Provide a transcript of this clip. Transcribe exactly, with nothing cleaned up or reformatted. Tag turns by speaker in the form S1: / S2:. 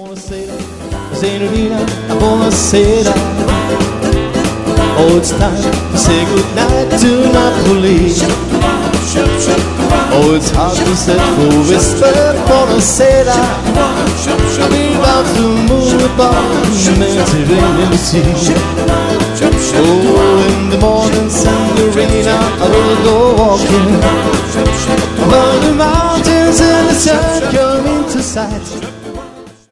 S1: Buonasera, Senorina, buonasera. Oh, it's time to say goodnight to Napoli. Oh, it's hard to set for whisper. Buonasera. I'm about to move about the Mediterranean Sea. Oh, in the morning, Senorina, I will go walking. Over the mountains and the sun come into sight.